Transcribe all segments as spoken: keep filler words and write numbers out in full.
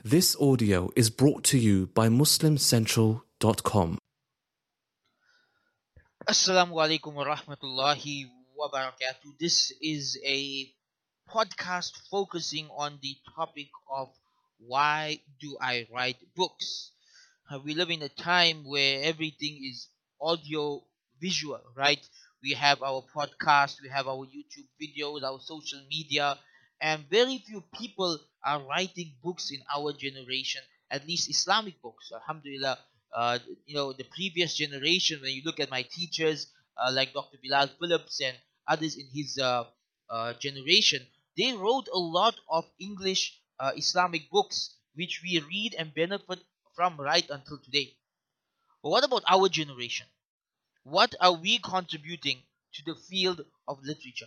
This audio is brought to you by muslim central dot com. Assalamu alaikum wa rahmatullahi wa barakatuh. This is a podcast focusing on the topic of why do I write books? Uh, we live in a time where everything is audio visual, right? We have our podcast, we have our YouTube videos, our social media, and very few people are writing books in our generation, at least Islamic books. Alhamdulillah, uh, you know, the previous generation, when you look at my teachers, uh, like Doctor Bilal Phillips and others in his uh, uh, generation, they wrote a lot of English uh, Islamic books, which we read and benefit from right until today. But what about our generation? What are we contributing to the field of literature?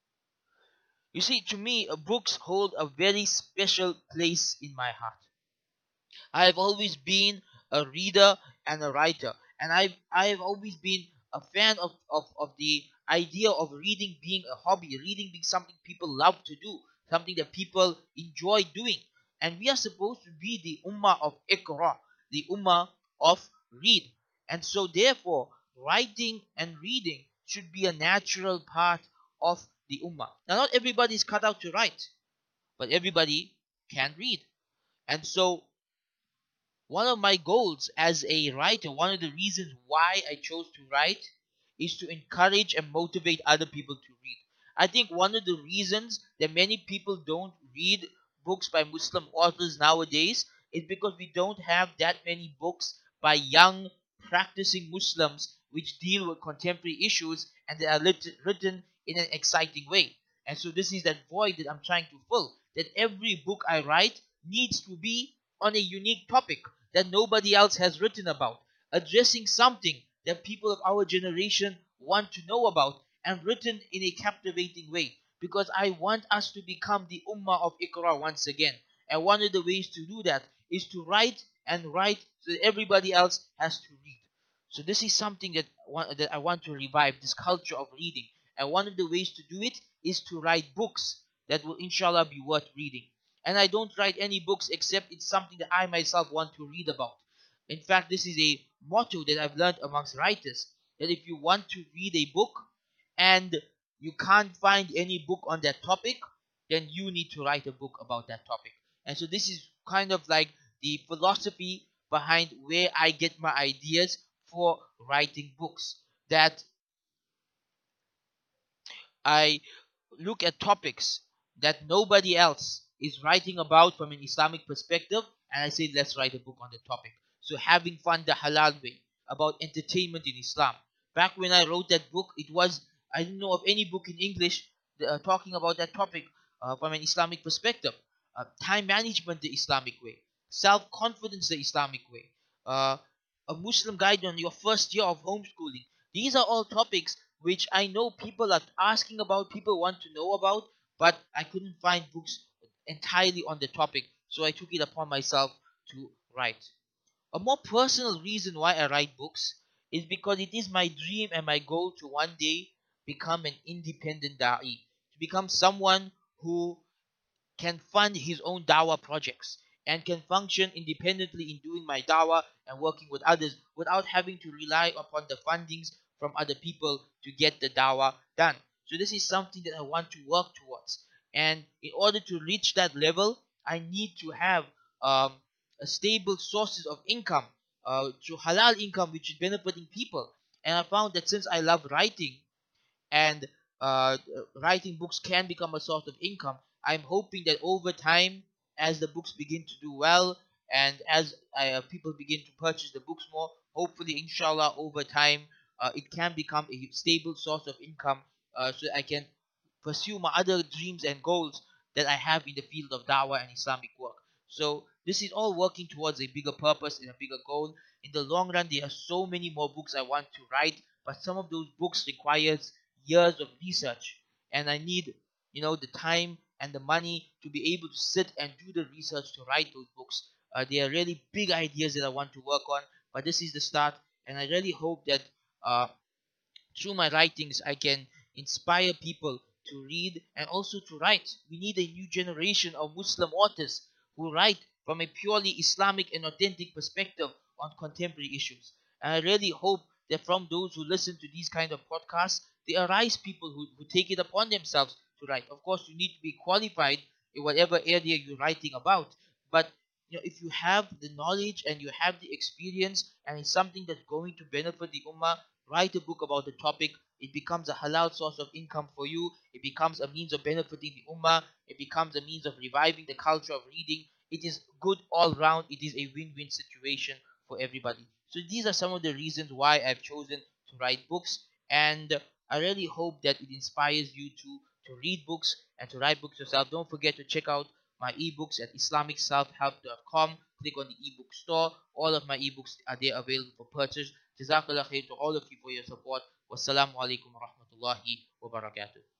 You see, to me, uh, books hold a very special place in my heart. I have always been a reader and a writer, and I've I've always been a fan of, of, of the idea of reading being a hobby, reading being something people love to do, something that people enjoy doing. And we are supposed to be the ummah of Iqra, the ummah of read. And so therefore, writing and reading should be a natural part of the ummah. Now not everybody is cut out to write, but everybody can read. And so one of my goals as a writer, one of the reasons why I chose to write, is to encourage and motivate other people to read. I think one of the reasons that many people don't read books by Muslim authors nowadays is because we don't have that many books by young practicing Muslims which deal with contemporary issues and they are lit- written in an exciting way. And so this is that void that I'm trying to fill. That every book I write needs to be on a unique topic that nobody else has written about, addressing something that people of our generation want to know about, and written in a captivating way. Because I want us to become the ummah of Iqra once again. And one of the ways to do that is to write and write so that everybody else has to read. So this is something that, one, that I want to revive, this culture of reading. And one of the ways to do it is to write books that will inshallah be worth reading. And I don't write any books except it's something that I myself want to read about. In fact, this is a motto that I've learned amongst writers, that if you want to read a book and you can't find any book on that topic, then you need to write a book about that topic. And so this is kind of like the philosophy behind where I get my ideas for writing books. That I look at topics that nobody else is writing about from an Islamic perspective, and I say, let's write a book on the topic. So, having fun the halal way, about entertainment in Islam. Back when I wrote that book, it was, I didn't know of any book in English uh, talking about that topic uh, from an Islamic perspective. Uh, time management the Islamic way, self confidence the Islamic way, uh, a Muslim guide on your first year of homeschooling. These are all topics which I know people are asking about, people want to know about, but I couldn't find books entirely on the topic, so I took it upon myself to write. A more personal reason why I write books is because it is my dream and my goal to one day become an independent da'i, to become someone who can fund his own dawah projects and can function independently in doing my dawah and working with others without having to rely upon the fundings from other people to get the dawah done. So this is something that I want to work towards. And in order to reach that level, I need to have um, a stable sources of income, uh, to halal income which is benefiting people. And I found that since I love writing, and uh, writing books can become a source of income. I'm hoping that over time, as the books begin to do well, and as uh, people begin to purchase the books more, hopefully, inshallah, over time, uh, it can become a stable source of income, uh, so I can pursue my other dreams and goals that I have in the field of dawah and Islamic work. So this is all working towards a bigger purpose and a bigger goal. In the long run, there are so many more books I want to write, but some of those books requires years of research, and I need, you know, the time and the money to be able to sit and do the research to write those books. Uh, they are really big ideas that I want to work on, but this is the start, and I really hope that uh, through my writings I can inspire people to read and also to write. We need a new generation of Muslim authors who write from a purely Islamic and authentic perspective on contemporary issues. And I really hope that from those who listen to these kind of podcasts, they arise people who, who take it upon themselves to write. Of course, you need to be qualified in whatever area you're writing about. But you know, if you have the knowledge and you have the experience and it's something that's going to benefit the ummah, write a book about the topic. It becomes a halal source of income for you. It becomes a means of benefiting the ummah. It becomes a means of reviving the culture of reading. It is good all round. It is a win-win situation for everybody. So these are some of the reasons why I've chosen to write books, and I really hope that it inspires you to to read books and to write books yourself. Don't forget to check out my ebooks at islamic self help dot com. Click on the ebook store. All of my ebooks are there available for purchase. Jazakallah khair to all of you for your support. Wassalamu alaikum wa rahmatullahi wa barakatuh.